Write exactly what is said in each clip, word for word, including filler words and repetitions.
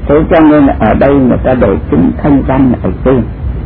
Thế cho nên ở đây người ta để chữ thanh văn ở trên,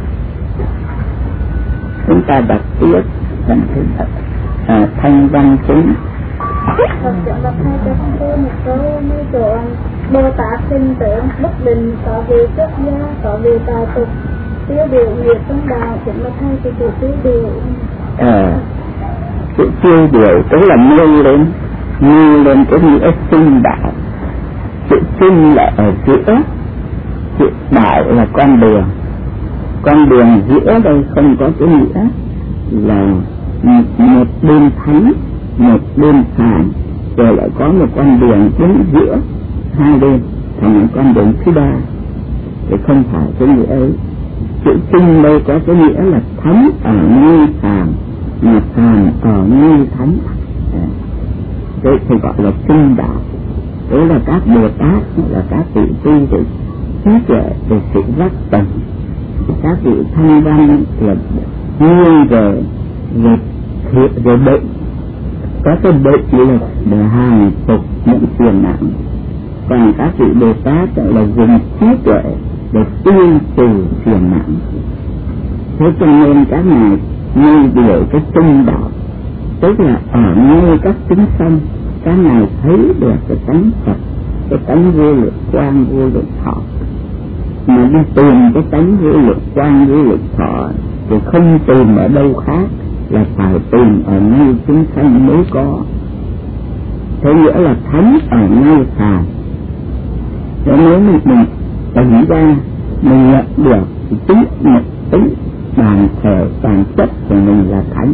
chúng ta đặt tiếp thành thứ à, thanh văn chính. Phật trưởng lập hai cho chúng tôi một câu mấy chỗ Bồ Tát sinh tưởng bất định, có vì xuất gia, có vì tài tục, tiêu điều nghiệp trong đạo, cũng là hai cái chữ tiêu điều. À, chữ tiêu điều tức là nêu lên, nêu lên cái nghĩa sinh đạo. Chữ sinh là ở giữa, chữ đạo là con đường. Con đường giữa đây không có cái nghĩa là một bên thánh, một bên phàm, rồi lại có một con đường đứng giữa hai bên thành một con đường thứ ba, thì không phải cái nghĩa ấy. Chữ sinh đây có cái nghĩa là thánh ở nơi phàm, mà phàm ở nơi thánh, đấy thì gọi là sinh đạo. Đấy là các Bồ Tát, là các vị tu về trí tuệ, về sự giác tầng. Các vị thanh văn là nghiêng về về thiện, về bệnh, có cái bệnh lực để hàng phục những phiền não. Còn các vị Bồ Tát là dùng trí tuệ để tiêu trừ phiền não. Thế cho nên các ngài như điều cái trung đạo, tức là ở ngay các chúng sanh, các ngài thấy được cái tánh Phật, cái tánh vô lượng quang vô lượng thọ. Mà đi tìm cái tánh vô lượng quang vô lượng thọ thì không tìm ở đâu khác, là phải tìm ở ngay chúng sanh mới có. Thế nghĩa là thánh ở ngay phàm. Thế nếu mình mình tỉnh ra, mình nhận được thì tính một tính bản thể bản chất của mình là thánh.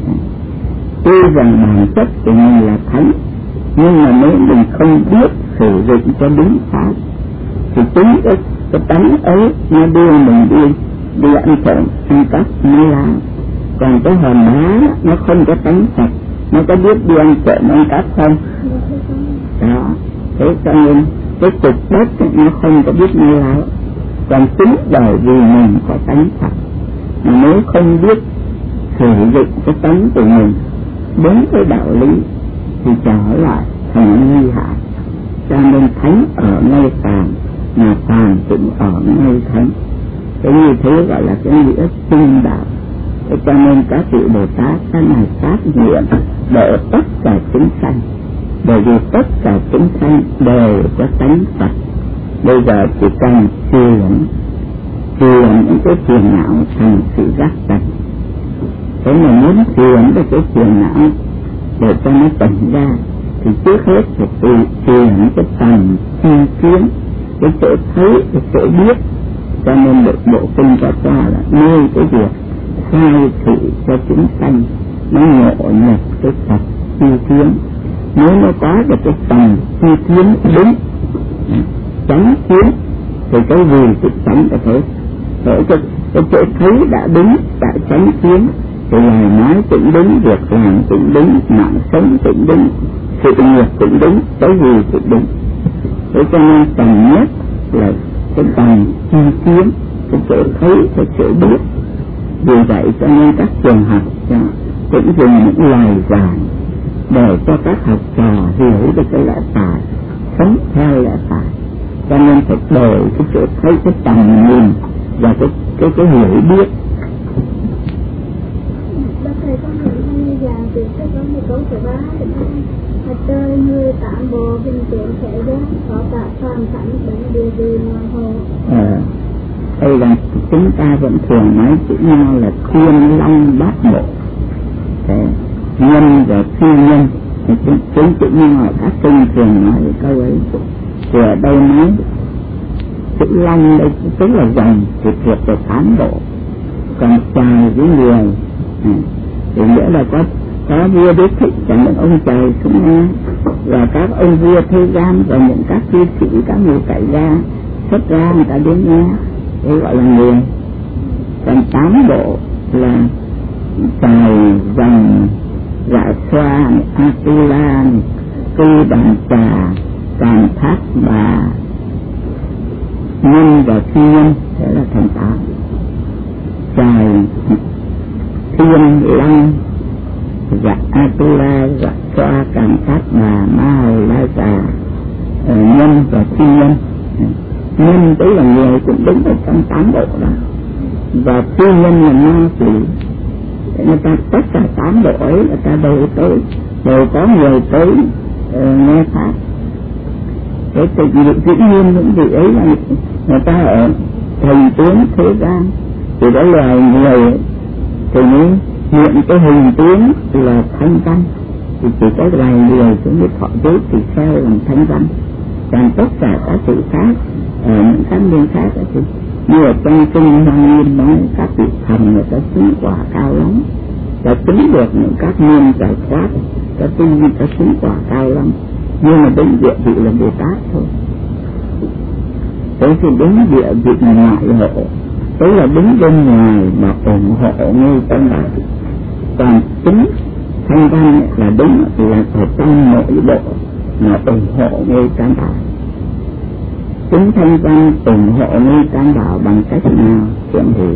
Tuy rằng bản chất của mình là thánh, nhưng mà nếu mình không biết sử dụng cho đúng pháp thì chính cái, cái tánh ấy nó đưa mình đi đi ăn trộm ăn cắp mua lá. Còn cái hòn đá nó không có tánh Phật, nó có biết đi ăn trộm ăn cắp không? Đó, thế cho nên cái cục đất nó không có biết mua lá. Còn chính bởi vì mình có tánh Phật, mà nếu không biết sử dụng cái tánh của mình đúng cái đạo lý thì trở lại thành nguy hại. Cho nên thánh ở ngay phàm, mà phàm cũng ở ngay thánh. Cái như thế gọi là cái nghĩa sinh đạo. Thế cho nên các vị Bồ Tát các ngài phát nguyện để tất cả chúng sanh, bởi vì tất cả chúng sanh đều có tánh Phật. Bây giờ chỉ cần chuyển chuyển những cái phiền não thành sự giác tánh. Thế mà muốn chuyển được cái phiền não để cho nó tỉnh ra thì trước hết phải tự chuyển cái tầm chi kiến, cái chỗ thấy, cái chỗ biết. Cho nên bộ, bộ kinh có cho là nuôi cái việc khai thị cho chúng sanh nó ngộ nhập cái Phật chi kiến. Nếu nó có được cái tầm chi kiến đúng, chánh kiến, thì cái gì cũng chánh ở thế. Để cái, cái chỗ thấy đã đúng, đã chánh kiến, thì lời nói cũng đúng, việc làm cũng đúng, mạng sống cũng đúng, sự nghiệp cũng đúng, cái gì cũng đúng. Thế cho nên cần nhất là cái tầm chi kiến, cái chỗ thấy, cái chỗ biết. Vì vậy cho nên các trường học cũng dùng những lời giảng để cho các học trò hiểu được cái lẽ phải, sống theo lẽ phải. Cho nên phải đổi cái chỗ thấy, cái tầm nhìn và cái cái cái hiểu biết. Bác thầy có một hai dạng thì sẽ có một câu thứ ba thì nó trời người tạm bộ bình tiện thể giác có cả phàm thánh đến điều gì mà hồ. À, đây là chúng ta vẫn thường nói chữ nhau là thiên long bát bộ, nhân và phi nhân. Thì chúng chữ nhau ở các kinh thường nói câu ấy. Thì ở đây nói chữ long đây tức là dòng thì thuộc về tám bộ, còn trời với người thì nghĩa là có có vua đế thích chẳng những ông trời xuống nghe, và các ông vua thế gian và những các cư sĩ, các người tại gia xuất ra người ta đến nghe, đây gọi là người. Còn tám bộ là trời, dòng, dạ xoa, Atula, cư đàn trà, Càn Thác Bà, nhân và phi nhân, thế là thành tám. Trời, thiên, long, dạ Atula, dạ xoa, Càn Thác Bà, Ma Hầu La Già, nhân và phi nhân. nhân tức là người cũng đứng ở trong tám bộ đó, và phu nhân là ma quỷ. Người ta tất cả tám bộ ấy người ta đều tới, đều có người tới uh, nghe pháp. Thế thì dĩ nhiên những vị ấy là người ta ở thành tướng thế gian, thì đó là người thì mới hiện cái hình tướng là thanh văn, thì chỉ có vài người cũng biết thọ giới thì theo làm thanh văn. Còn tất cả các sự khác ở những các miền khác thì như ở trong kinh Hoa Nghiêm nói các vị thần người ta chứng quả cao lắm, ta chứng được những các niên giải thoát, ta tu ta chứng quả cao lắm, nhưng mà đến địa vị là Bồ Tát thôi. Thế thì đến địa vị ngoại hộ, tức là đứng bên ngoài mà ủng hộ Ngô Tam Bảo. Còn chính thanh văn là đúng là ở trong nội bộ mà ủng hộ Ngô Tam Bảo. Chính thanh văn ủng hộ Ngô Tam Bảo bằng cách nào? Chuyện gì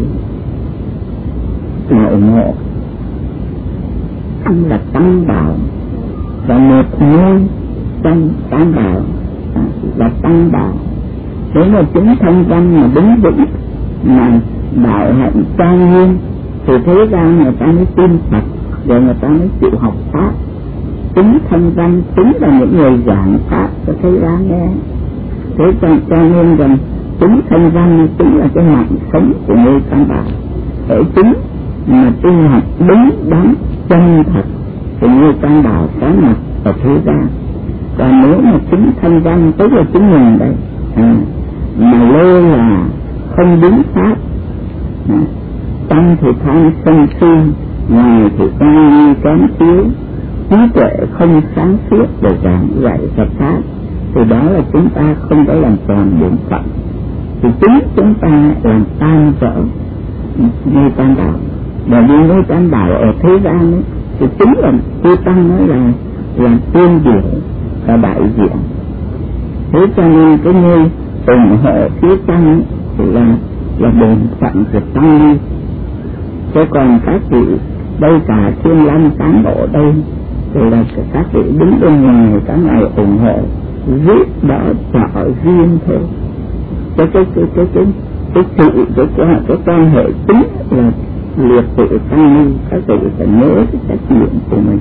mà ủng hộ? Anh là Tam Bảo, và một ngôi trong Tam Bảo là Tam Bảo. Nếu mà chính thanh văn mà đứng vững, mà đạo hạnh trang nghiêm, thì thế gian người ta mới tin Phật, rồi người ta mới chịu học pháp. Chính thanh văn chính là những người giảng pháp cho thế gian nghe. Thế cho, cho nên rằng chính thanh văn chính là cái mạng sống của Ngô Tam Bảo. Để chính mà tu học đúng đắn chân thật thì Ngô Tam Bảo có mặt ở thế gian. Còn nếu mà chính thanh văn tức là chính mình đấy, à, mà lơ là không đúng pháp, à, tâm thì tham sân si, ngoài thì quan nghi kém thiếu, trí tuệ không sáng suốt để giảng dạy Phật pháp, thì đó là chúng ta không có làm tròn bổn phận. Thì chính chúng ta làm tan vỡ Ngô Tam Bảo. Và như Ngô Tam Bảo ở thế gian ấy, thì chính là chư tăng nói là làm tuyên biểu và đại diện. Thế cho nên cái nơi ủng hộ phía tăng ấy, thì là là bổn phận của tăng đi. Thế còn các vị đây cả thiên lâm tám bộ đây thì là các vị đứng bên ngoài, các ngài ủng hộ giúp đỡ trợ riêng thôi. Cái cái cái cái cái cái sự cái cái cái quan hệ chính là liệt tự tăng ni. Các vị phải nhớ cái trách nhiệm của mình.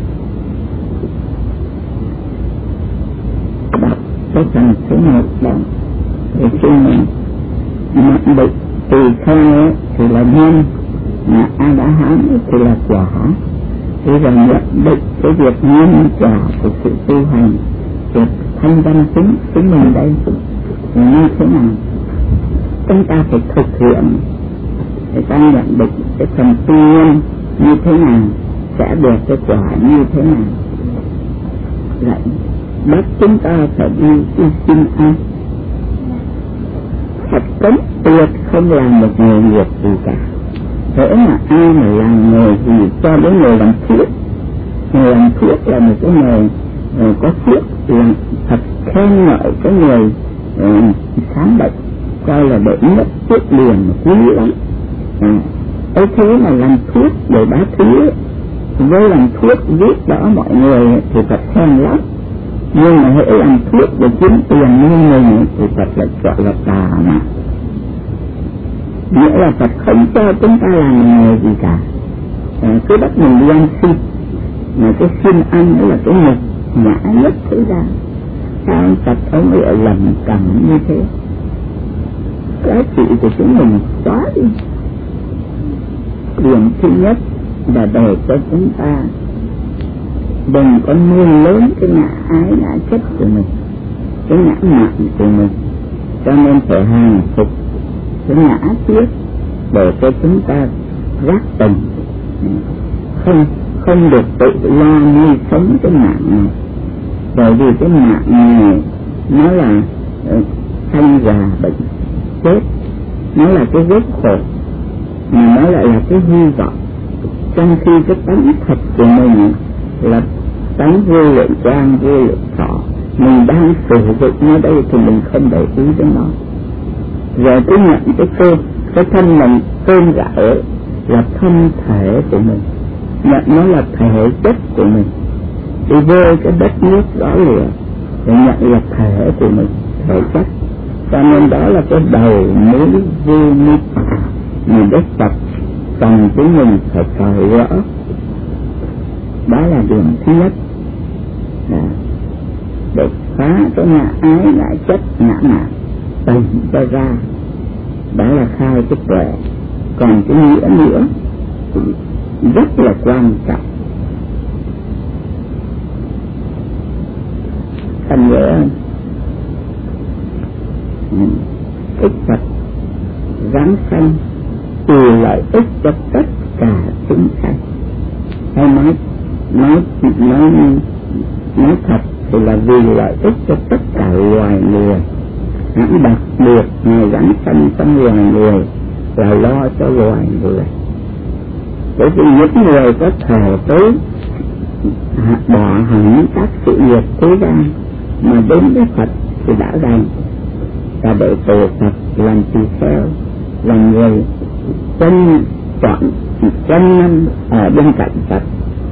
Đọc cái phần số một đó thì khi mình nhận định tỳ kheo thì là nhân, mà A La Hán thì là quả. Thế rồi nhận định cái việc nhân quả của sự tu hành, việc thanh văn chính chính mình đây thì như thế nào? Chúng ta phải thực hiện để ta nhận định cái phần tu nhân như thế nào, sẽ được cái quả như thế nào. Lại bắt chúng ta phải đi đi xin ăn. Thật cấm tuyệt không làm một nghề nghiệp gì cả. Thế mà ai mà làm nghề gì cho đến người làm thuốc, người làm thuốc là một cái nghề có thuốc, là thật khen ngợi cái người uh, khám bệnh, coi là để mất thuốc liền mà quý lắm. ấy thế mà làm thuốc để bá thí, với làm thuốc giúp đỡ mọi người thì thật khen lắm. Nhưng mà hễ làm thuốc để kiếm tiền như mình thì Phật lại gọi là tà mà. Nghĩa là Phật không cho chúng ta làm nghề gì cả, à, cứ bắt mình đi ăn xin. Mà cái xin ăn đó là cái nhục nhã nhất thế gian. Sao Phật ông ấy ở lầm cầm như thế? Giá trị của chúng mình xóa đi. Điểm thứ nhất là để cho chúng ta đừng có nuôi lớn cái ngã ái ngã chấp của mình, cái ngã mạn của mình, cho nên phải hàng phục cái ngã tiếc để cho chúng ta giác tình, không không được tự lo nuôi sống cái mạng này. Bởi vì cái mạng này nó là sanh già bệnh chết, nó là cái gốc khổ, mà nó lại là cái hy vọng. Trong khi cái tánh thật của mình là tánh vô lượng quang, vô lượng thọ, mình đang sử dụng nó đây thì mình không để ý đến nó. Rồi cứ nhận cái cơ, cái thân mình cơn gạo là thân thể của mình, nhận nó là thể chất của mình, đi vô cái đất nước đó lìa để nhận là thể của mình, thể chất. Cho nên đó là cái đầu mối vô mít mà Đức Phật cần chúng mình phải cởi rõ. Đó là điểm thứ nhất, là để phá cái ngã ái, ngã chấp, ngã mạn từng cho ra. Đó là khai cái tuệ. Còn cái nghĩa nữa rất là quan trọng. Thành nhớ ích Phật giáng sanh từ lợi ích cho tất cả chúng sanh. Hay nói nói nói nói thật thì là vì lợi ích cho tất cả loài người. Hãy đặc biệt Ngài giáng sanh trong loài người là lo cho loài người. Bởi vì những người có thể tới bỏ hẳn các sự nghiệp thế gian mà đến với Phật thì đã đành, và để tổ Phật làm tỳ kheo, làm người chân chọn chân năm ở bên cạnh Phật.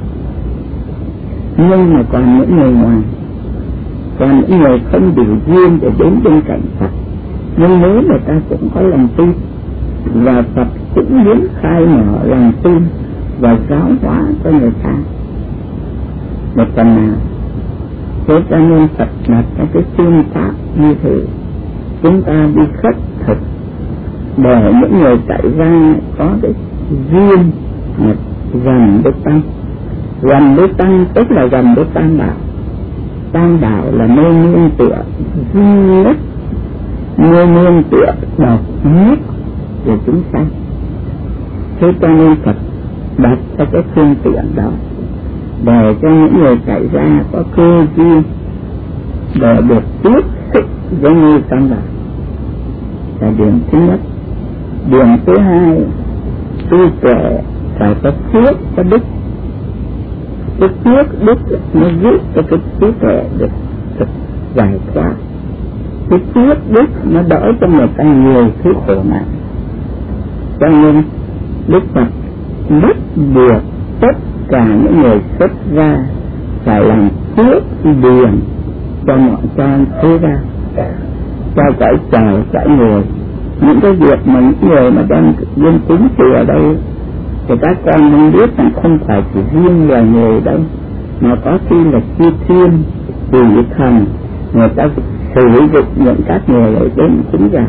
Nhưng mà còn những người ngoài, còn những người không đủ duyên để đến bên cạnh Phật, nhưng nếu người ta cũng có lòng tin, và Phật cũng muốn khai mở lòng tin và giáo hóa cho người ta một phần nào. Thế cho nên Phật đặt ra cái phương pháp như thế, chúng ta đi khất thực để những người chạy ra có cái duyên gần với Tăng. Gần với Tăng tức là gần với Tam Bảo. Tam Bảo là nơi nương tựa duy nhất, nơi nương tựa độc nhất của chúng sanh. Thế cho nên Phật đặt ra cái phương tiện đó để cho những người chạy ra có cơ duyên để được tiếp xúc với như Tam Bảo. Là điểm thứ nhất. Điểm thứ hai, tu tuệ phải có phước, có đức. Cái phước đức nó giúp cho cái trí tuệ được, được giải thoát. Cái phước đức nó đỡ cho người ta nhiều thứ khổ nạn. Cho nên Đức Phật bắt buộc tất cả những người xuất gia phải làm phước điền cho mọi con thế ra, cho cõi trời cõi người. Những cái việc mà những người mà đang dân cúng chùa ở đây thì các con không biết rằng không phải chỉ riêng là người đâu, mà có khi là chư thiên, quỷ thần, người ta sử dụng những các người ở đến cúng giả.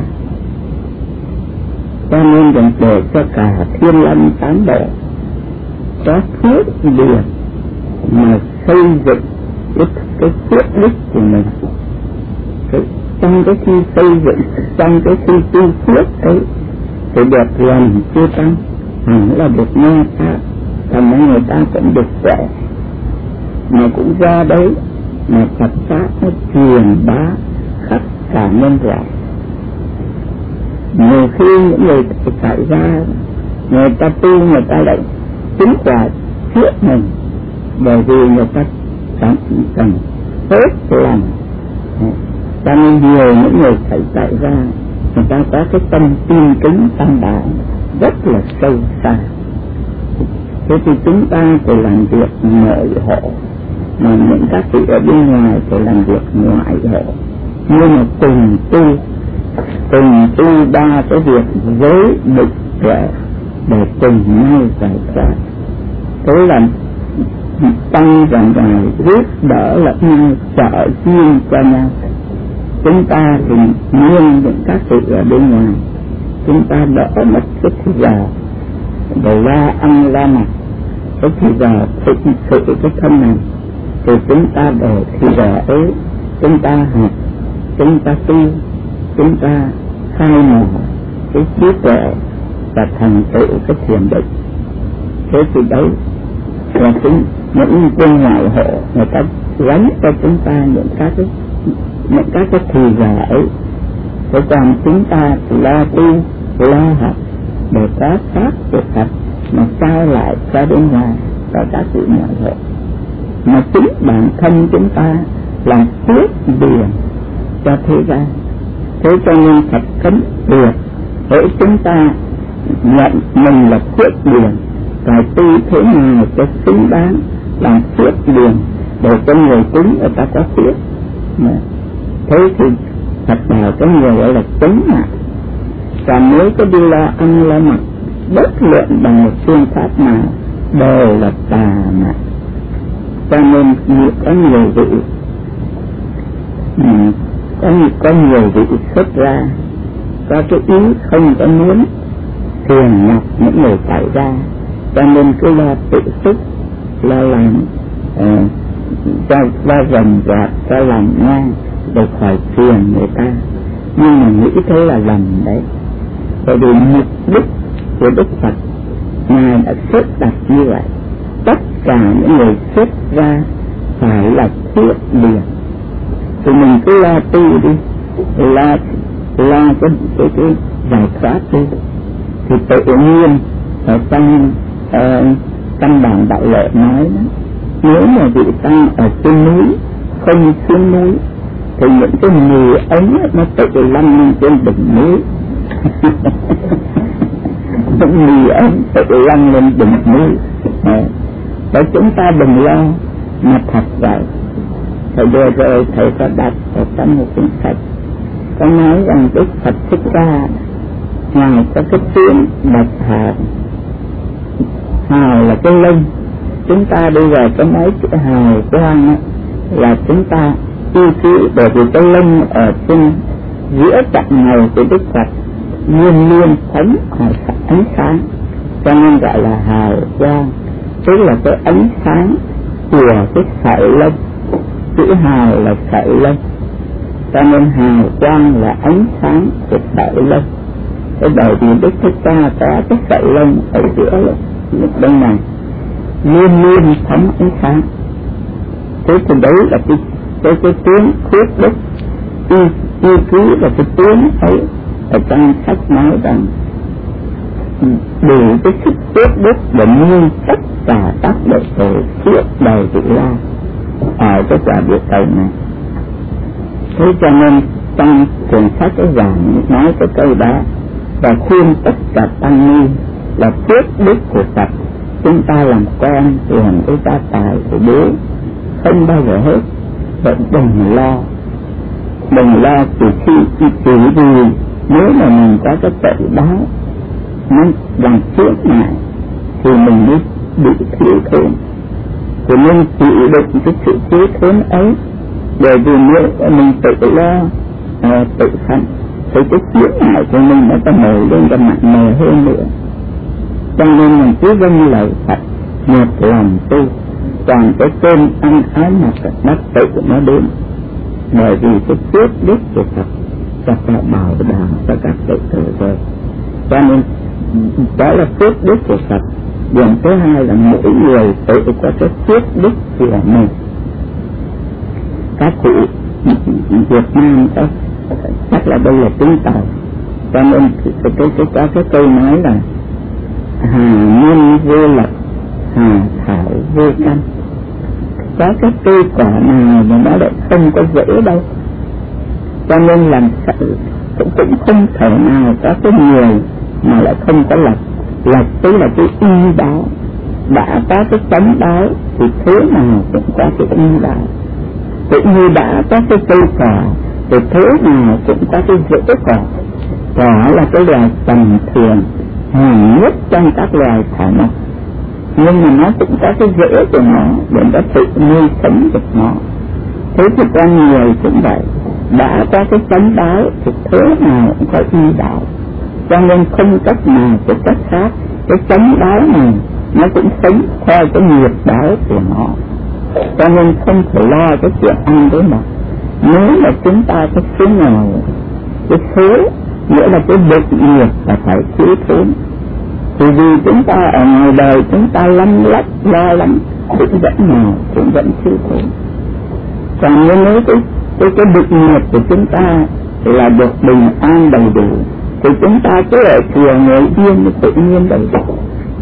Cho nên rằng để cho cả thiên lâm tám bộ có phước điền mà xây dựng cái, cái phước đức của mình. Cái, trong cái khi xây dựng, trong cái khi tu phước ấy thì được lần chưa tăng, hẳn là được nghe pháp, thành ra người ta cũng được khỏe. Mà cũng do đấy mà Phật pháp nó truyền bá khắp cả nhân loại. Nhiều khi những người chạy ra, người ta tu, người ta lại chứng quả trước mình, bởi vì người ta cảm cần tốt lòng. Cho nên nhiều những người chạy chạy ra, người ta có cái tâm tin kính Tam Bảo rất là sâu xa. Thế thì chúng ta phải làm việc nội hộ, mà những các vị ở bên ngoài phải làm việc ngoại hộ. Nhưng mà cùng tu, cùng tu ba cái việc giới định tuệ để cùng nhau giải thoát. Thế là tăng và ngài giúp đỡ lẫn nhau, trợ duyên cho nhau. Chúng ta thì nguyên những các vị ở bên ngoài, chúng ta đỡ mất cái thời giờ để ra ăn ra mặc, cái thời giờ thực sự cái thân này, thì chúng ta để thời giờ ấy chúng ta học, chúng ta tu, chúng ta khai mở cái trí tuệ và thành tựu cái thiền định. Thế thì đấy là chúng những bên ngoại hộ người ta gánh cho chúng ta những các cái những các cái thời giờ ấy. Thế còn chúng ta thì lo tu, lo học để có pháp được thật mà trao lại cho bên ngoài, cho các vị ngoại hộ. Mà chính bản thân chúng ta là phước điền cho thế gian. Thế cho nên Phật cấm được để chúng ta nhận mình là phước điền, phải tu thế nào cho xứng đáng làm phước điền để cho người cúng người ta có phước. Thế thì Phật đạo có nhiều gọi là chống mạng, và nếu có đi lo ăn lo mặc bất luận bằng một phương pháp nào đều là tà mạng. Cho nên có nhiều vị có, có nhiều vị xuất ra có cái ý không có muốn phiền nhọc những người tại gia, cho nên cứ lo tự sức, lo làm uh, cho lo rầm rạp, cho làm ngang để khỏi phiền người ta. Nhưng mà nghĩ thế là lầm đấy, bởi vì mục đích của Đức Phật Ngài đã xếp đặt như vậy. Tất cả những người xuất ra phải là thiết liền, thì mình cứ lo tu đi, lo lo cái cái cái giải thoát đi, thì tự nhiên ở trong uh, căn bản đạo lệ nói đó, nếu mà vị tăng ở trên núi không xuống núi thì những cái mùi ấy nó tự lăn lên trên đỉnh núi. Những mùi ấy tự lăn lên đỉnh núi. Để chúng ta đừng lo, mà thật vậy. Thời vừa rồi thầy có đặt ở trong một cuốn sách có nói rằng Đức Phật Thích Ca Ngài có cái tiếng bạch hào. Hào là cái lông. Chúng ta bây giờ có nói chữ hào quang ấy, là chúng ta yêu quý, bởi vì cái lông ở trên giữa cạnh đầu của Đức Phật luôn luôn phóng ánh sáng, cho nên gọi là hào quang, tức là cái ánh sáng của cái sợi lông. Chữ hào là sợi lông, cho nên hào quang là ánh sáng của sợi lông. Thế bởi vì Đức Thích Ca có cái sợi lông ở giữa bên này luôn luôn phóng ánh sáng. Thế thì đấy là cái cái cái tiếng khuyết đức, yêu yêu quý là cái tiếng ấy. Ở trong sách nói rằng đủ cái sức khuyết đức để nuôi tất cả các đệ tử suốt đời vị lai ở cái quả địa cầu này. Thế cho nên trong cuốn sách cái giảng nói cái câu đó và khuyên tất cả tăng ni là phước đức của Phật. Chúng ta làm con hưởng cái gia tài của bố không bao giờ hết, vậy đừng lo, đừng lo chỉ khi chỉ chỉ vì nếu mà mình có cái tự báo nó làm trước này thì mình mới bị thiếu thốn. Cho nên chịu đựng cái sự thiếu thốn ấy, bởi vì nếu mình tự lo uh, tự phận thì cái chướng ngại của mình nó có nổi lên và nặng nề hơn nữa. Cho nên mình cứ vâng lời Phật một lòng tu, còn cái cơn ăn ái mặc nó tự nó đến, bởi vì cái phước đức của Phật Phật đã bảo đảm cho các đệ tử rồi. Cho nên đó là phước đức của Phật. Điểm thứ hai là mỗi người tự có cái phước đức của mình. Các cụ Việt Nam có chắc là đây là tiếng Tàu, cho nên cái cái cái có cái câu nói là hà nhân vô lập, hà thảo vô căn. Có cái cây quả nào mà nó lại không có dễ đâu, cho nên làm sao cũng cũng không thể nào có cái người mà lại không có lập. Lập tức là cái y báo, đã có cái chánh báo thì thế nào cũng có cái y báo. Cũng như đã có cái cây cỏ thì thế nào cũng có cái rễ cỏ. Cỏ là cái loài tầm thường hàng nhất trong các loài thảo mộc, nhưng mà nó cũng có cái rễ của nó để nó tự nuôi sống được nó. Thế thì con người cũng vậy, đã có cái chánh báo thì thế nào cũng có y báo, cho nên không cách nào có cách khác. Cái chánh báo này nó cũng sống theo cái nghiệp báo của nó, cho nên không phải lo cái chuyện ăn đấy mà. Nếu mà chúng ta có số nào cái số nghĩa là cái bệnh nghiệp là phải thiếu thốn, thì vì chúng ta ở ngoài đời chúng ta lắm lắm lo lắm cũng vẫn nào cũng vẫn thiếu thốn. Còn nếu cái cái cái bệnh nghiệp của chúng ta là được bình an đầy đủ thì chúng ta cứ ở chùa ngồi yên tự nhiên đầy đủ.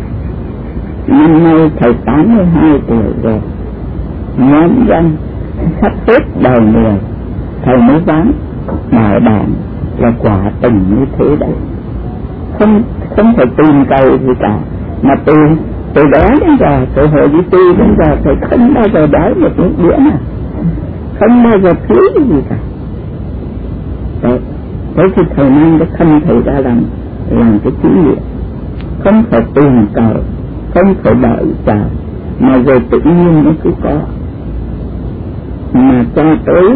Năm nay thầy tám mươi hai tuổi rồi, nhóm dân sắp hết đầu người, thầy mới dám bảo đảm là quả tình như thế đấy. Không không phải tìm cầu gì cả, mà từ từ đó đến giờ, từ hồi đi tu đến giờ thầy không bao giờ đói một bữa nào, không bao giờ thiếu cái gì cả. Đấy. Thế thì thầy mang cái thân thầy ra làm làm cái thí nghiệm, không phải tìm cầu, không phải đợi chờ, mà rồi tự nhiên nó cứ có. Mà cho tới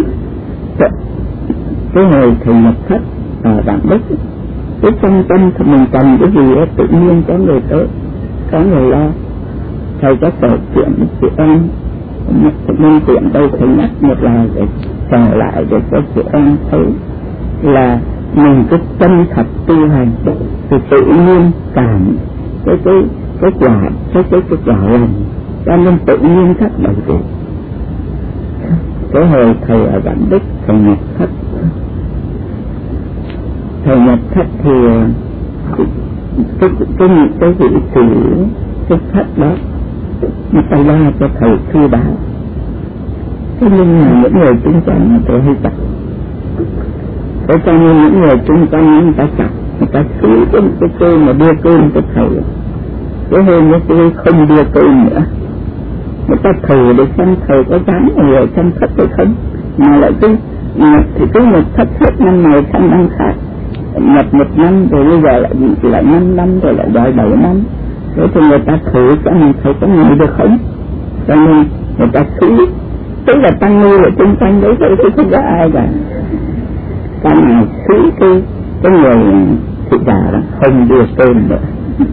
cái hồi thầy nhập thất ở Vạn Đức, cái trong tâm thì mình cần cái gì đó, tự nhiên có người tới, có người lo. Thầy có kể chuyện với chị em, nhân tiện đây thầy nhắc một lời để trở lại để cho chị em thấy là mình cứ chân thật tu hành thì tự nhiên cảm cái cái cái quả cái cái cái quả lành, cho nên tự nhiên thất đầy đủ. Cái hồi thầy ở Vạn Đức thầy nhập thất, thầy nhập thất thì cái cái cái vị trí cái thất đó người ta lo cho thầy thư báo. Thế nhưng mà những người chung quanh người ta hơi chặt, thế cho nên những người chung quanh người ta chặt, người ta xúi cái cái cơm mà đưa cơm cho thầy. Cái hôm đó tôi không đưa cơm nữa, người ta thử để xem thầy có dám người trong thất hay không, mà lại cứ thì cứ một thất thất năm này sang năm khác, nhập một năm rồi bây giờ lại lại năm năm rồi lại đòi bảy năm. Thế thì người ta thử xem thầy có ngồi được không, cho nên người ta xúi, tức là tăng ni ở chung quanh đấy vậy chứ không có ai cả. Cái này xúi cái cái người thị giả là không đưa cơm nữa.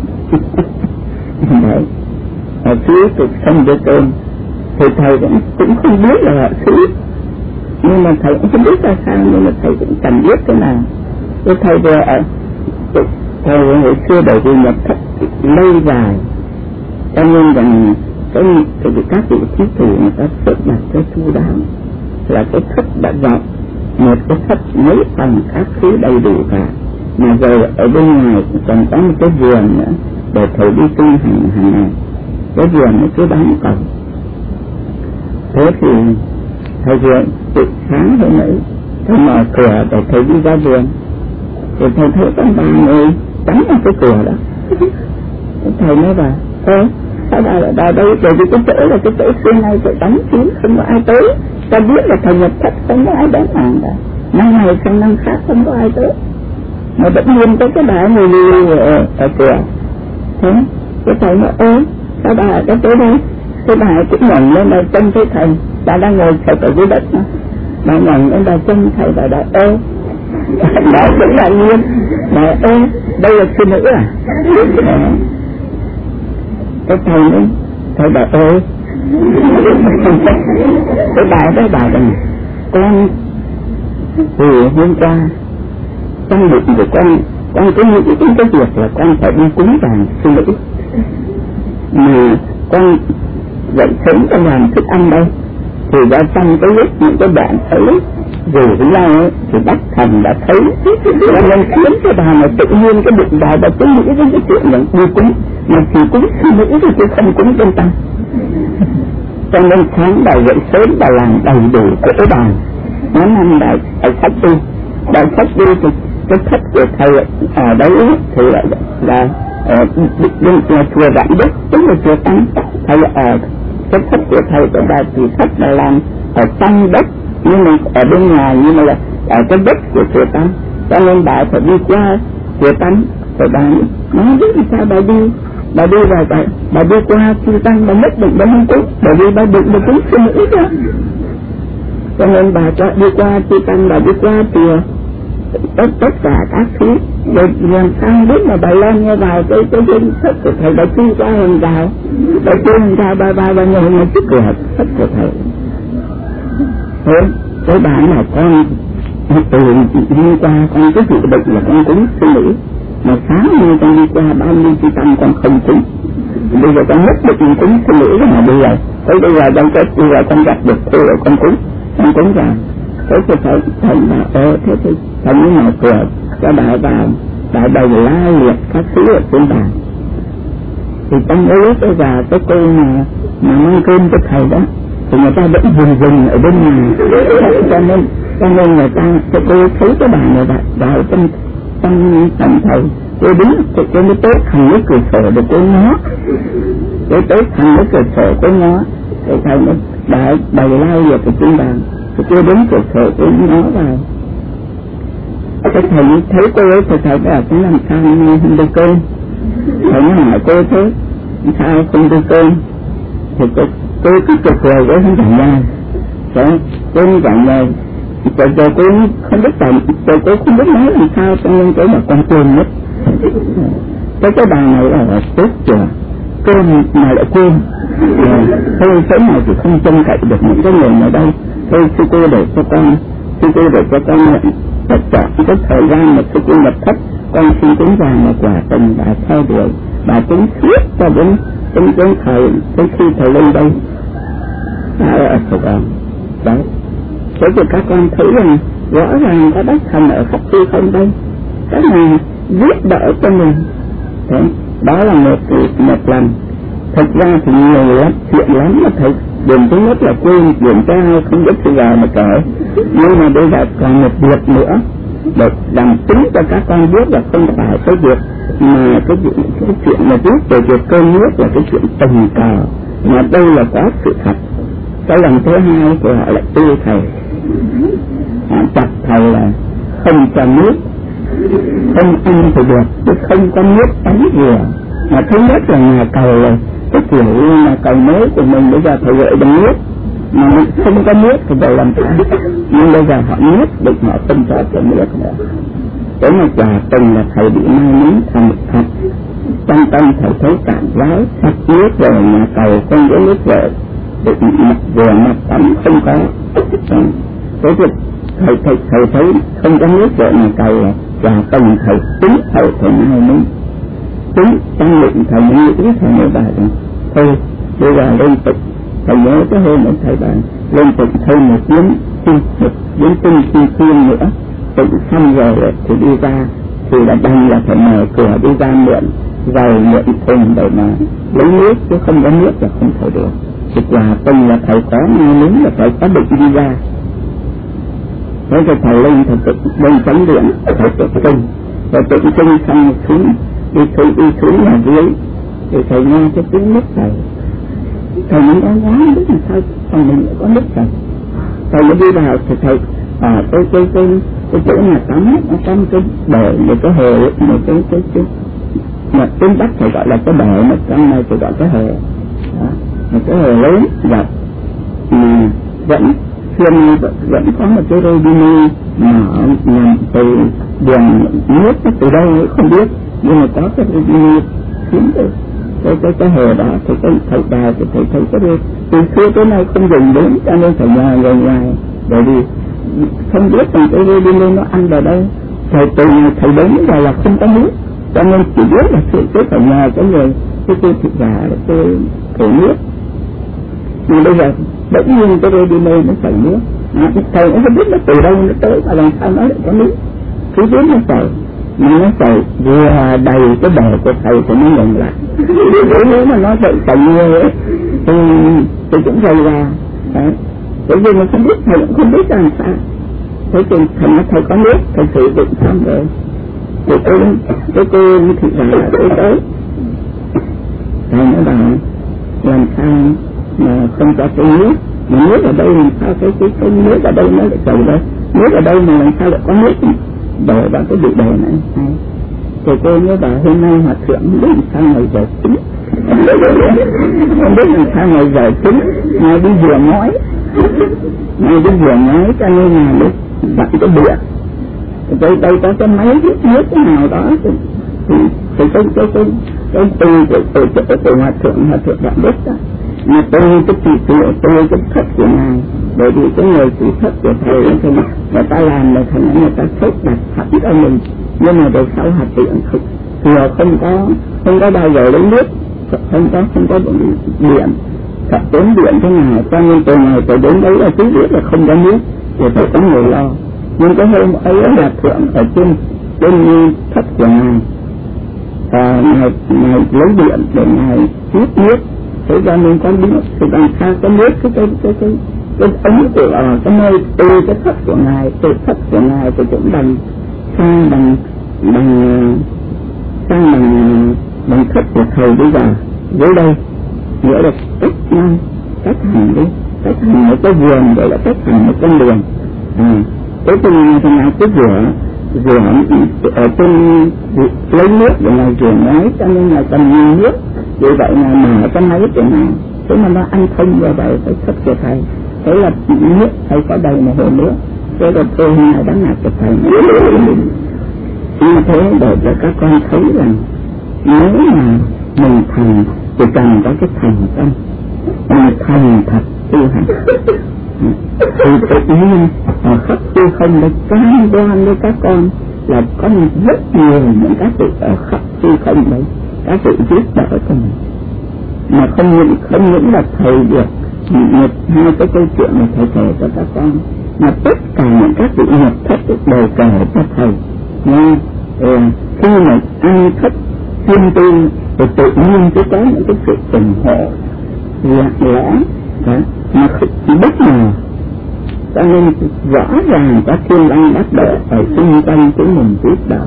Đấy, họ xúi thì không đưa cơm, thì thầy cũng cũng không biết là họ xúi, nhưng mà thầy cũng không biết là sao, nhưng mà thầy cũng chẳng biết thế nào. Cái thầy vừa ở thầy hồi xưa bởi vì nhập thất lâu dài, cho nên rằng cái cái các vị thí thủ người ta xếp đặt cái chu đáo là cái thất đã rộng, một cái thất mấy phòng các thứ đầy đủ cả, mà rồi ở bên ngoài còn có một cái vườn nữa để thầy đi tu hành hàng ngày. Cái vườn nó cứ đóng cổng. Thế thì thầy vừa tự sáng hôm ấy thầy mở cửa để thầy đi ra vườn, thì thầy thấy con bà người đóng ở cái cửa đó. Thầy nói bà ơ sao bà lại vào đây, bởi vì cái chỗ là cái chỗ xưa nay phải đóng kín, không có ai tới. Ta biết là thầy nhập thất không có ai đến hàng cả, năm này sang năm khác không có ai tới, mà vẫn nhiên có cái bà người đi ở, ở cửa. Thế cái thầy nói ơ sao bà ở tới đây, cái bà cũng ngẩng lên là trông thấy thầy, bà đang ngồi sạch ở dưới đất mà. Bà ngẩng lên bà trông thầy, bà đã ơ đó cũng là nhiên, bà ơ đây là sư nữ à. Cái thầy nói thầy bà ơi, cái bà đó bà rằng con từ hôm qua trong bụng của con con có nghĩ đến cái việc là con phải đi cúng vàng sư nữ, mà con dậy sớm con làm thức ăn đây, thì ra trong cái lúc những cái bạn ấy rủ với nhau ấy, thì bác thần đã thấy, cho nên khiến cho bà mà tự nhiên cái bụng bà bà cứ nghĩ đến cái chuyện là đi cúng, mà chỉ cúng sư nữ thì chứ không cúng bên ta. Cho nên sáng bà dậy sớm bà làm đầy đủ cái bàn, nó nằm đại ở sách đi, đại sách đi thì cái thất của thầy ở đấy thì là là định là chùa Vạn Đức, tức là chùa Tăng. Thầy ở cái thất của thầy của bà thì thất là làm ở trong đất, nhưng mà ở bên ngoài, nhưng mà là ở cái đất của chùa Tăng, cho nên bà phải đi qua chùa Tăng. Rồi bà nói biết làm sao bà đi, bà đi vào bà, bà đi qua chùa Tăng, bà nhất định bà không cúng, bởi vì bà định bà cúng sư nữ đó. Cho nên bà cho đi qua chùa Tăng, bà đi qua chùa tất tất cả các thứ, rồi làm sao biết mà bà lên nghe vào cái cái danh sách của thầy, bà chui qua hàng rào, bà chui hàng rào, bà bà bà ngồi ngay trước cửa sách của thầy. Thế cái bà là con từ hôm qua con có dự định là con cúng sư nữ, mà sáng nay con đi qua bao nhiêu chư tăng con không cúng, bây giờ con nhất định cúng sư nữ, mà bây giờ tới bây giờ đâu có bây giờ con gặp được cô rồi con cúng, con cúng vào. Thế thì thầy thầy bảo ơ thế thì thầy mới mở cửa cho bà vào, bà đầy la liệt các thứ ở trên bàn. Thì trong cái lúc bây giờ cái cô mà mà mang cơm cho thầy đó thì người ta vẫn dừng dừng ở bên ngoài, cho nên cho nên người ta cho cô thấy cái bàn này vào trong trong phòng thầy, cô đứng cô cô mới tới thằng cái cửa sổ để cô ngó, cô tới thằng cái cửa sổ cô ngó, thì thầy mới bà đầy la liệt ở trên bàn. Thì cô đứng cửa sổ cô ngó vào, cái thầy thấy cô ấy thì thầy bảo cũng làm sao không đưa cơm. Thầy nó hỏi cô thế sao không đưa cơm, thì cô cô cứ cực cười với không chẳng ra. Đấy, cô không chẳng ra. Rồi cô không biết tại rồi cô không biết nói làm sao, cho nên cô là con quên mất. Cái cái bà này là tốt chưa, cơm mà lại quên. Thôi thế này thì không trông cậy được những cái người ở đây. Thôi sư cô để cho con, sư cô để cho con tất cả cái thời gian mà sư cô lập thất, con xin cúng vàng là quả tình bà theo đuổi, bà cúng suốt cho đến đến đến thời đến khi thầy lên đây ở Sài Gòn. Đấy, thế thì các con thấy rằng rõ ràng có đắc thần ở khắp nơi không đây, cái này giúp đỡ cho mình. Đấy, đó là một một lần. Thật ra thì nhiều lắm chuyện lắm mà thầy. Điểm thứ nhất là quên, điểm thứ hai không biết thứ nào mà kể. Nhưng mà bây giờ còn một việc nữa để làm chứng cho các con biết là không phải cái việc mà cái chuyện, cái chuyện mà viết về việc cơm nước là cái chuyện tình cờ, mà đây là có sự thật. Cái lần thứ hai của họ lại tư thầy, họ chặt thầy là không cho nước, không ăn thì được, chứ không có nước tắm rửa. Mà thứ nhất là nhà cầu rồi, cái kiểu nhà cầu mới của mình bây giờ phải gợi bằng nước, mà mình không có nước thì phải làm sao. Nhưng bây giờ họ nước định họ không cho cho nước nữa. Thế mà quả tình là thầy bị mai nín thành thật. Trong tâm thầy thấy cảm giáo sắp nước rồi, nhà cầu không có nước rồi, định mặt vừa mặt tắm không có. Thế thì thầy, thầy, thầy thấy không có nước rồi nhà cầu là quả tình thầy tính thầy thầy mai nín. Tính trong định thầy mới nghĩ thầy mới bảo rằng thôi bây giờ lên tịch. Thầy nhớ cái hôm ấy thầy bảo lên tịch thêm một chuyến một chuyến tinh chi tiên nữa, tịnh xong rồi thì đi ra, thì là đành là phải mở cửa đi ra mượn giày mượn thùng để mà lấy nước, chứ không có nước là không thể được. Thì quả tình là thầy có ngay lính là phải có định đi ra. Thế thì thầy lên thầy tịnh lên chánh điện, thầy tịnh tinh, rồi tịnh tinh xong xuống đi xuống đi xuống nhà dưới, thì thầy nghe cái tiếng nước thầy. Thầy mới nói quá biết làm sao còn mình lại có nước thầy. Thầy mới đi vào thì thầy ở cái cái cái cái chỗ nhà tắm ở trong cái bể, một cái hồ, một cái cái cái mà tiếng Bắc thầy gọi là cái bể, mà trong này thầy gọi cái hồ. Đó, một cái hồ lớn và mà vẫn xuyên vẫn có một cái radio mở nằm từ đường nước từ đâu không biết, nhưng mà có cái radio khiến cái cái cái cái hồ đó thì cái thầy đào thì thầy thấy cái từ xưa tới nay không dùng đến, cho nên phải nhờ người ngoài để đi không biết rằng cái radio nó ăn vào đâu. Thầy từ thầy đến giờ là không có nước, cho nên chỉ biết là sự cái phải nhờ cái người cái cái thịt gà cái thử nước. Nhưng bây giờ bỗng nhiên cái radio nó chảy nước, à, thầy cũng không biết nó từ đâu nó tới và làm sao nó lại có nước. Cứ biết nó chảy, mà nó chảy vừa đầy cái bể của thầy thì nó ngừng lại. Nếu mà nó chảy chảy nhiều ấy thì thì cũng rơi ra. Đấy, bởi vì mình không biết, thầy cũng không biết làm sao. Thế thì thầy nói thầy có nước, thầy sử dụng xong rồi thì tôi cái cô thì là tôi tới, thầy nói bảo làm sao mà không cho cái nước, mà nước ở đây làm sao cái cái cái nước ở đây nó lại chảy đây, nước ở đây mà làm sao lại có nước đổ vào cái bị đề này. Thì cô mới bảo hôm nay hòa thượng không biết làm sao ngày giờ chính, không biết làm sao ngày giờ chính, ngày đi vừa nói, ngày đi vừa nói cho nên là lúc vặn cái bịa. Đây đây có cái máy hút nước cái nào đó thì thì cái cái cái cái cái từ cái tổ chức của tổ hòa thượng hòa thượng đã biết đó, mà tôi cái chỉ của tôi cái thất của ngài, bởi vì cái người chỉ thất của thầy thì người ta làm là thành người ta xếp đặt sẵn cho mình, nhưng mà về sau hạt tiện thực thừa không có không có bao giờ lấy nước, không có không có điện, phải tốn điện thế nào, cho nên từ ngày tôi đến đấy là cứ biết là không có nước thì phải có người lo. Nhưng cái hôm ấy là thượng ở trên trên thất của ngài, và ngài ngài lấy điện để ngài hút nước, thế cho nên có nước thì làm sao có nước cái cái cái cái cái ống của ở cái nơi từ cái thất của ngài, từ thất của ngài thì cũng bằng sang bằng bằng sang bằng bằng thất của thầy bây giờ dưới đây, nghĩa là cách nhau cách hành đi, cách hành một cái vườn, gọi là cách hành một con đường. À, thế thì ngài thì ngài cứ rửa rửa ở trên lấy nước để mà rửa máy, cho nên là cần nhiều nước. Vì vậy là mở cái máy để mà thế mà nó ăn thông vào vậy phải sắp cho thầy. Thế là nước thầy có đầy một hồ nước. Thế rồi tôi này đã nạp cho thầy. Như thế để cho các con thấy rằng nếu mà mình thành thì cần có cái thành tâm, mình thành thật tu hành thì tự nhiên ở khắp tư không được cam đoan với các con là có rất nhiều những các vị ở khắp tư không đấy, các vị giúp đỡ cho mình. Mà không những không những là thầy được một hai cái câu chuyện mà thầy kể cho các con, mà tất cả những các vị nhập thất đều kể cho thầy nghe. Ừ, khi mà ai thất thiên tư thì tự nhiên sẽ có những cái sự tình hộ lạc lẽ mà bất ngờ, cho nên rõ ràng có thiên đăng đắc độ ở xung quanh của mình tiếp đó.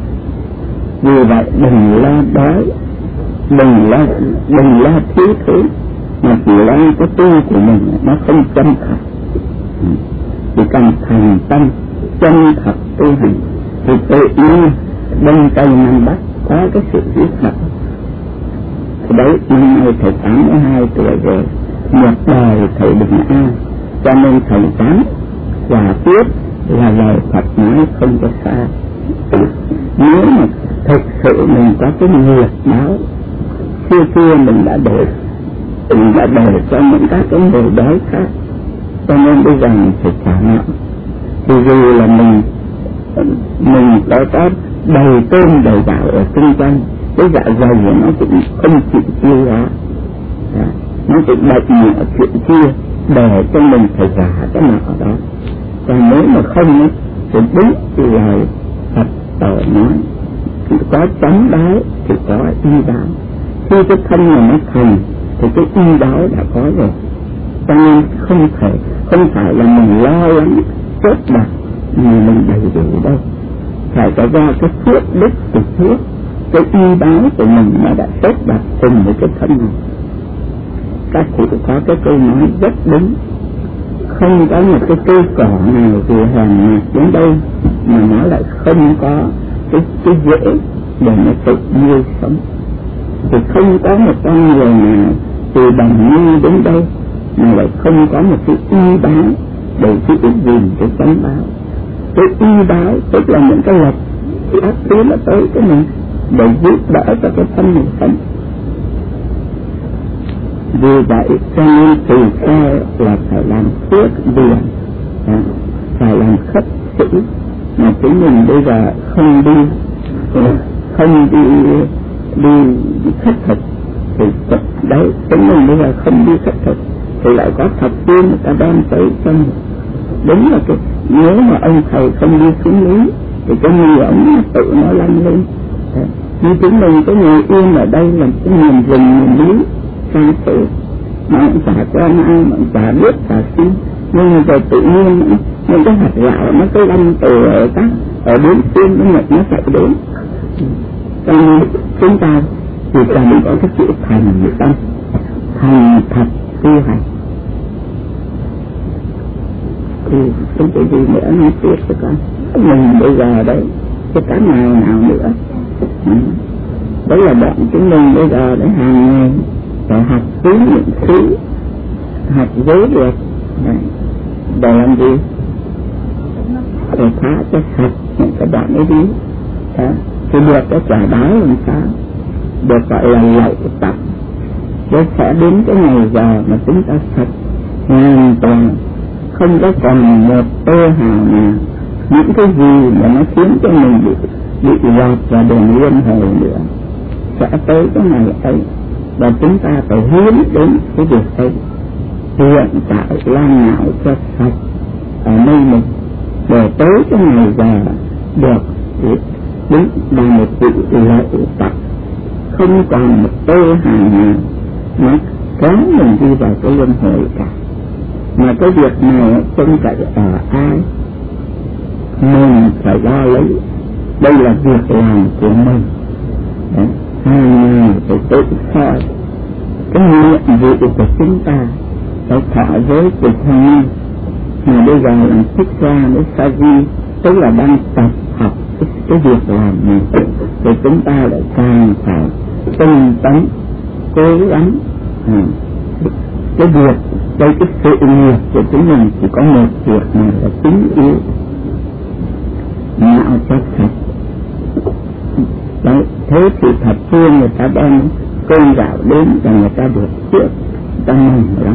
Vì vậy đừng lo đói, đừng lo đừng lo thiếu thứ, mà chỉ lo cái tu của mình nó không chân thật, chỉ cần thành tâm chân thật tu hành thì tự nhiên đông tây nam bắc có cái sự biết thật. Đấy, năm nay thầy tám mươi hai tuổi rồi, một đời thầy bình an, cho nên thầy tám quả quyết là lời Phật nói không có xa. Nếu mà thực sự mình có cái nghiệp báo, xưa xưa mình đã để mình đã để cho những các cái người đói khác, cho nên bây giờ mình phải trả nợ. Thì dù là mình mình đã có đầy cơm đầy gạo ở xung quanh, cái dạ dày của nó cũng không chịu tiêu hóa, nó cũng bệnh nhẹ chuyện kia để cho mình phải trả cái nợ đó. Còn nếu mà không ấy, thì đúng lời Phật tổ nói, thì có chánh đáo thì có y đáo. Khi cái thân mà nó thành thì cái y đáo đã có rồi. Cho nên không phải không phải là mình lo lắng chốt đặt mà mình đầy đủ đâu, phải có do cái phước đức của phước, cái y báo của mình nó đã chốt đặt cùng với cái thân này. Các cụ có cái câu nói rất đúng, không có một cái cây cỏ nào từ hèn nhạt đến đâu mà nó lại không có cái cái rễ để nó tự nuôi sống. Thì không có một con người nào từ bằng như đến đâu mà lại không có một cái y báo để giữ gìn cái chánh báo. Cái y báo tức là những cái luật áp thứ nó tới cái mình để giúp đỡ cho cái thân mình sống. Vì vậy cho nên từ sau là phải làm phước điền, phải làm khất sĩ, mà chúng mình bây giờ không đi không đi đi, đi khất thực thì đấy, chúng mình bây giờ không đi khất thực thì lại có thập tiên người ta đem tới cho mình. Đúng là cái nếu mà ông thầy không đi xuống núi thì cái người ông tự nó lăn lên. Như chúng mình có người yên ở đây là cái miền rừng miền núi xa xôi mà cũng chả quen ai, mà cũng chả biết chả xin, nhưng mà rồi tự nhiên những cái hạt gạo nó cứ lăn từ ở các ở bốn xuyên nó ngực nó chạy đến. Cho nên chúng ta chỉ cần có cái chữ thành tâm, thành thật tu hành thì không có gì nữa nói tiếp cho con. Mình bây giờ đấy cái cái nào nào nữa, đấy là bọn chúng mình bây giờ để hàng ngày phải học cứu những thứ, học giới được để làm gì, để phá cho sạch những cái đoạn ấy đi. Đó. Thì được cái quả báo làm sao được gọi là lậu tập, để sẽ đến cái ngày giờ mà chúng ta sạch hoàn toàn, không có còn một tơ hào nào, những cái gì mà nó khiến cho mình bị bị lọt vào đường luân hồi nữa sẽ tới cái ngày ấy. Và chúng ta phải hướng đến cái việc ấy, hiện tại lan ngạo cho sạch ở nơi mình, để tới cái ngày giờ được đứng bằng một vị lậu tập, không còn một tơ hào nào nó kéo mình đi vào cái luân hồi cả. Mà cái việc này trông cậy ở ai? Mình phải lo lấy, đây là việc làm của mình. Đấy. Hàng ngày phải tự soi cái nhiệm vụ của chúng ta, phải thọ giới của thân, mà bây giờ là thích ra với sa di, tức là đang tập học cái, cái việc làm này thì chúng ta lại càng phải tinh tấn cố gắng. À, cái việc đây cái sự nghiệp của chúng mình chỉ có một việc này là chính yếu, não cho sạch. Đấy, thế thì thật xưa người ta đem cơm gạo đến và người ta được trước, người ta mừng lắm.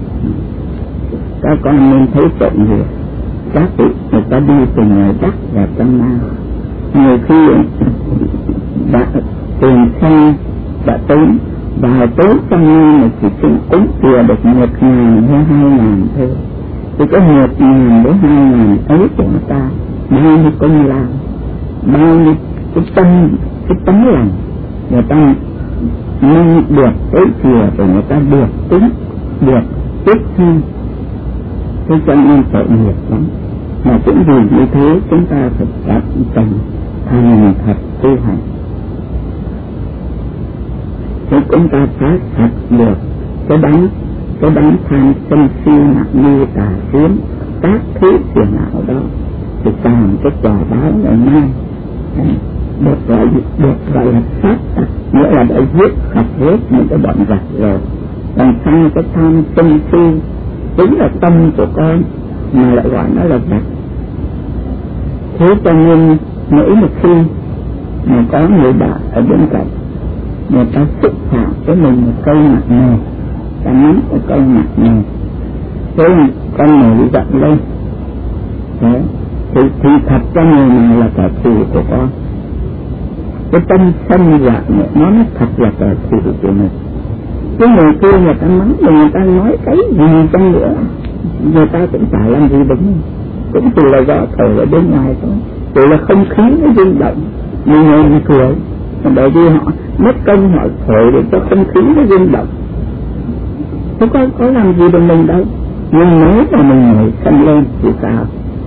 Các con nên thấy trộm việc các vị người ta đi từ ngoài Bắc và trong Nam, nhiều khi đã tiền xe đã tốn vào tối trong năm mà chỉ cúng chùa được một ngàn hay hai ngàn thôi, thì có một ngàn đến hai ngàn ấy của người ta bao nhiêu công lao, bao nhiêu cái tâm cái tấm lòng người ta mong được tới chùa để người ta được cúng được tiếp thêm. Thế cho nên tội nghiệp lắm, mà cũng vì như thế chúng ta phải đặt tình thành thật tu hành. Thế chúng ta phá sạch được cái đắng cái đắng tham sân si nặng như tà kiến các thứ phiền não đó, thì làm cái quả báo ngày mai được gọi được gọi là sát sạch, nghĩa là đã giết sạch hết những cái bọn giặc rồi. Làm sao cái tham sân si chính là tâm của con mà lại gọi nó là giặc. Thế cho nên mỗi một khi mà có người bạn ở bên cạnh, người ta xúc phạm với mình một câu nặng nề, ta nắm một câu nặng nề, thế là con nổi giận lên. Thế thì, thì thật cho người này là kẻ thù của con. Cái tâm sân giận này nó nó thật là kẻ thù của mình. Cái người kia người ta mắng mình, người ta nói cái gì chăng nữa, người ta cũng chả làm gì đúng, cũng chỉ là do thổi ở bên ngoài thôi, chỉ là không khí nó rung động, người người nó cười. Bởi vì họ mất công họ thổi để cho không khí nó rung động, không có, có làm gì được mình đâu. Nhưng nếu mà mình nổi sân lên thì sao?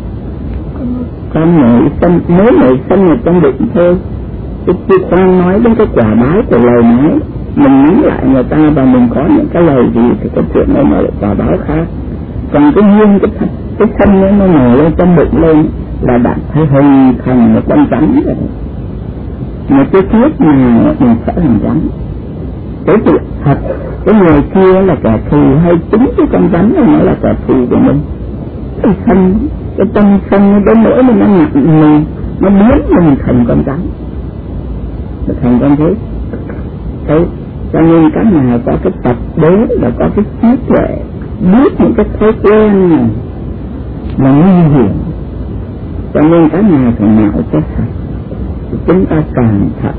Con nổi sân, mới nổi sân ở trong bụng thôi. Cái khi con nói đến cái quả báo của lời nói, mình nghĩ lại người ta và mình có những cái lời gì thì cái chuyện đó là quả báo khác. Còn cái nguyên cái cái sân nó nổi lên trong bụng lên là đã thấy hình thành một con rắn rồi. Mà cái thuốc nào mình sẽ làm rắn. Thế thì thật cái người kia là kẻ thù hay chính cái con rắn này nó là kẻ thù của mình. Cái sân, cái tâm sân nó đến nỗi mà nó nặng mình, nó biến mình thành con rắn, thành con thế. Thế cho nên các nào có cái tập đế là có cái trí tuệ, biết những cái thói quen này là nguy hiểm, cho nên các nào phải não cho sạch. Chúng ta càng thật.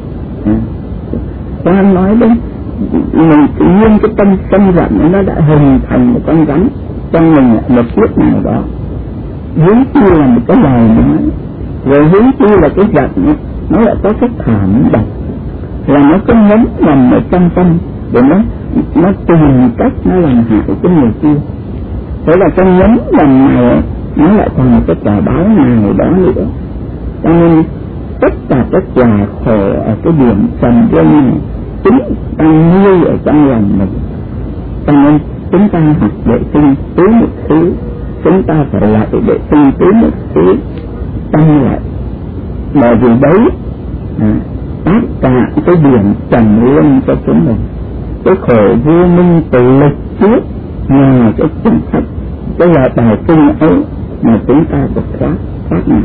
Khoa nói đến mình tự nhiên cái tâm sân giận nó đã hình thành một con rắn trong mình một lúc nào đó, hướng chi là một cái lời nói, rồi hướng chi là cái giận nó, nó lại có cái thảm độc, là nó có ngấm ngầm ở trong tâm để nó nó tìm cách nó làm hại cái người kia. Thế là trong ngấm ngầm này nó lại còn một cái quả báo nào đó nữa. Cho nên tất cả các quả khổ ở cái điểm trầm luân này chính đang nuôi ở trong lòng mình. Cho nên chúng ta học vệ sinh tứ một thứ, chúng ta phải lại vệ sinh tứ một thứ tăng lại. Bởi vì đấy à, tất cả cái điểm trầm luân cho chúng mình, cái khổ vô minh từ lực trước nhờ cái chính sách, cái loại bài kinh ấy mà chúng ta được thoát thoát nạn.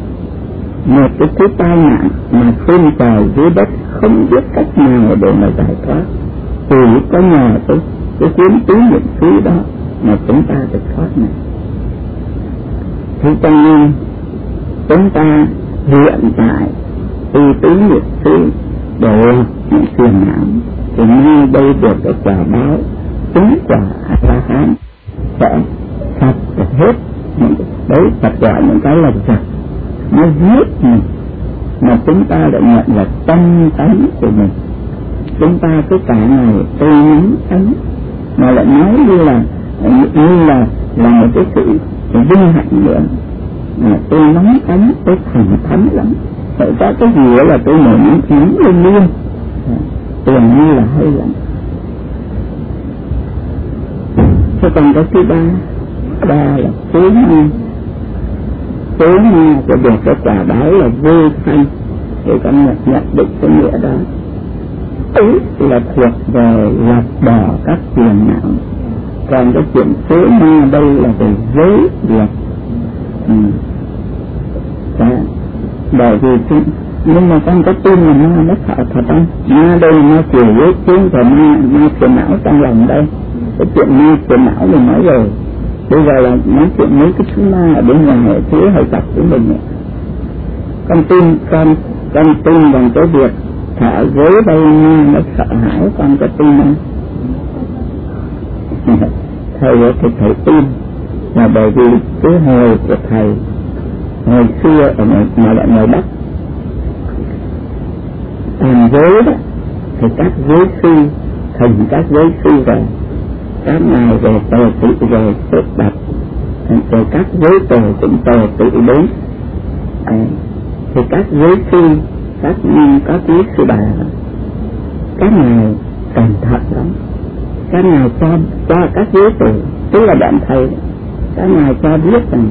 Một cái thứ tai nạn mà trên trời dưới đất không biết cách nào để mà giải thoát, thì có nhờ cái cái cuốn tứ niệm xứ đó mà chúng ta được thoát nạn. Thì cho nên chúng ta hiện tại từ tứ niệm xứ để những phiền não, thì ngay đây được cái quả báo chứng quả A-la-hán sẽ sạch được hết những đấy. Phật gọi những cái là giặc nó giết mình, mà chúng ta lại nhận là tâm tánh của mình. Chúng ta cứ cả ngày tôi nắm tánh mà lại nói như là như là là một cái sự vinh hạnh nữa, mà tôi nắm tánh, tôi thẳng thắn lắm, vậy có cái gì là tôi nổi nắm lên luôn, tưởng như là hay lắm. Thế còn cái thứ ba, ba là cố nhiên. số ma của được cái quả báo là vô sanh, thì con nhận nhận định cái nghĩa đó ấy là thuộc về lọc bỏ các phiền não. Còn cái chuyện số ma đây là về giới luật. Ừ. Bởi vì chúng, nhưng mà con có tin là ma nó sợ thật không? Ma đây là ma chiều với tiếng và ma, ma phiền não trong lòng đây. Cái chuyện ma phiền não mình nói rồi. Bây giờ là nói chuyện mấy cái thứ ma ở bên ngoài thế hơi chặt của mình. Con tin, con, con tin bằng cái việc thả giới đây ma nó sợ hãi, con có tin không? Thầy thì thầy tin là bởi vì cái hồi của thầy hồi xưa ở ngoài, ngoài lại ngoài Bắc làm giới đó thì các giới sư thành các giới sư rồi các ngài về tờ tự về tốt đặt rồi các giới tờ cũng tờ tự đến à, thì các giới sư các các quý sư bà các ngài cẩn thận lắm, các ngài cho cho các giới tờ tức là bạn thầy các ngài cho biết rằng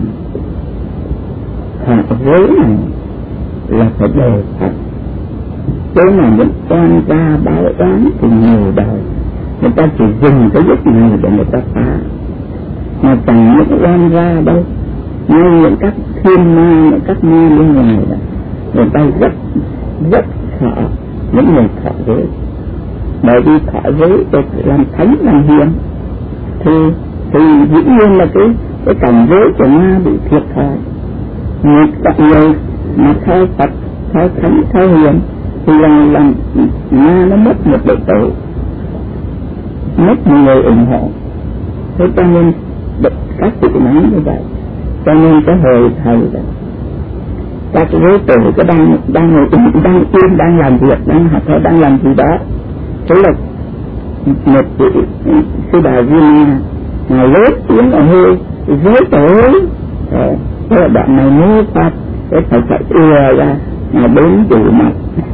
thả giới này là phải đề thật, chứ mà những con ra báo oán thì nhiều đời người ta chỉ dùng cái giấc này để người ta phá, mà chẳng những oan ra đâu, ngay những các thiên ma, những các ma bên ngoài đó, người ta rất rất sợ những người thọ giới, bởi vì thọ giới để làm thánh làm hiền thì thì dĩ nhiên là cái cái cảnh giới của ma bị thiệt thòi. Người tận người mà theo Phật, theo thánh, theo hiền thì là làm ma nó mất một đệ tử, mất một người ủng hộ. Thế cho nên các vị nói như vậy, cho nên cái hồi thầy đó các giới tử có đang đang ngồi đang yên đang làm việc, đang học hay đang làm gì đó, thế là một vị sư bà Duy ngài lớn tiếng ở hơi giới tử, thế là bạn này mê Phật, thế phải chạy ưa ra, ngài đến đủ mặt,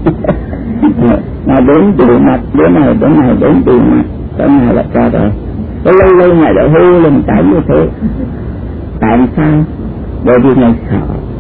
ngài đến đủ mặt, đứa này đứa này đến đủ mặt, cái ngài lại ra rồi, cái lâu lâu ngài lại hô lên cái như thế, tại sao? Bởi vì ngài sợ,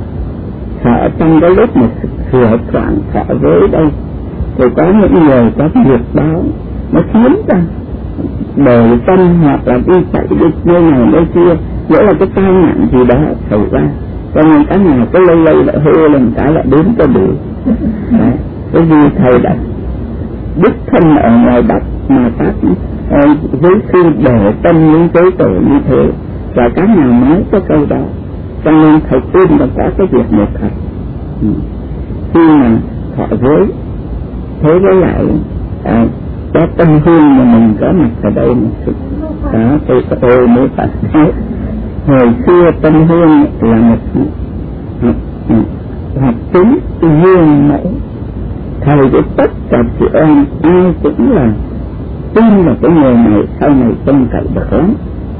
sợ trong cái lúc mà sửa soạn sợ với đây, thì có những người có việc báo, nó khiến ta đời tâm hoặc là đi chạy đi nơi này nơi kia, nghĩa là cái tai nạn gì đó xảy ra, cho nên các nhà có lâu lâu lại hô lên cái lại đến cho đủ. Đấy, cái gì thầy đã đích thân ở ngoài Bắc mà các giới sư để tâm những giới tổ như thế, và các nhà nói cái câu đó, cho nên thầy tin là có cái việc một thật. Ừ. Khi mà họ giới thế với lại à, cái tâm hương mà mình có mặt ở đây một sự đó, tôi có tôi mới phải nói hồi xưa tâm hương là một học, học tính hương mẫu, thầy với tất cả chị em ai cũng là tin là cái người này sau này trông cậy được lắm.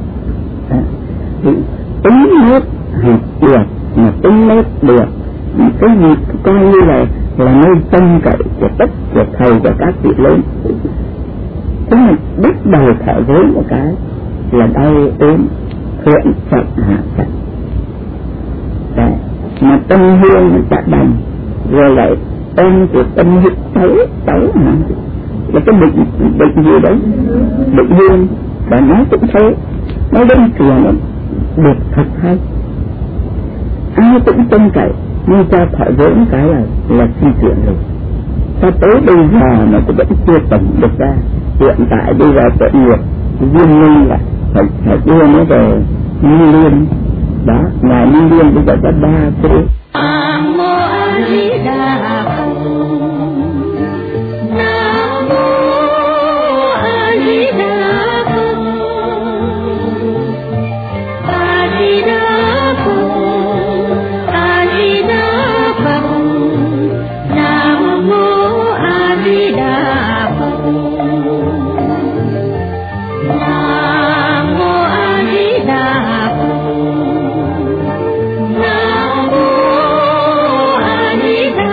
Tính nét học được mà tính nét được cái gì coi như là là nơi trông cậy của tất của thầy và các vị lớn. Thế mà biết đầu thở với một cái là đau ốm thượng chậm hạ chậm, đấy mà tâm hương nó chặt đành rồi lại tâm của tâm hít tấu tấu hả là cái bệnh bệnh gì đấy bệnh hương, và nó cũng thế, nó đến chùa nó được thật hay, ai cũng trông cậy, nhưng cho thọ giới cái là là chi chuyện rồi. Cho tới bây giờ nó cũng vẫn chưa tổng được ra, hiện tại bây giờ tội nghiệp duyên linh là phải phải đưa nó về Ni Liên đó, ngài Ni Liên bây giờ có ba thế. Nam mô A Di Đà Phật, Nam mô A Di Đà Phật, A Di Đà Phật, A Di Đà Phật, Nam mô A Di Đà Phật, Nam mô A Di Đà Phật, Nam mô A Di Đà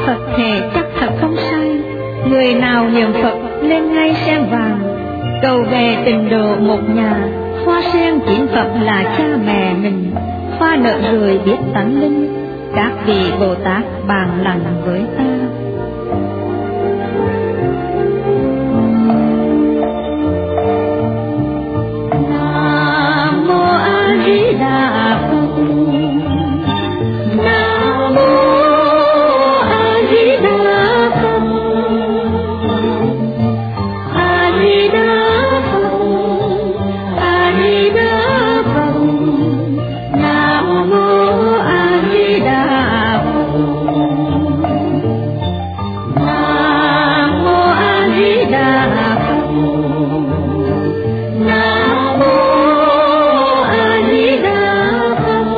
Phật thề chắc thật không sai, người nào niệm Phật lên ngay sen vàng, cầu về tình độ một nhà, hoa sen chín Phật là cha mẹ mình, hoa nợ rồi biết tánh linh, các vị Bồ Tát bàn lành với ta. Nam mô A Di Đà Phật. Nam mô A Di Đà Phật. A Di Đà Phật. A Di Đà Phật. Nam mô A Di Đà Phật. Nam mô A Di Đà Phật. Nam mô A Di Đà Phật.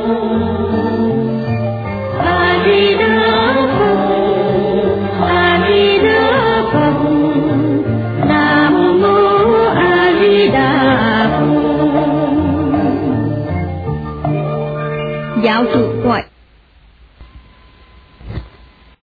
A Di Đà Phật. A Di Đà Phật. Nam mô A Di Đà Phật. Giáo chủ gọi